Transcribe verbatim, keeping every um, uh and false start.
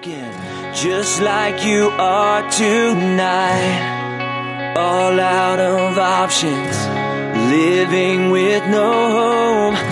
broken, just like you are tonight. All out of options, living with no home.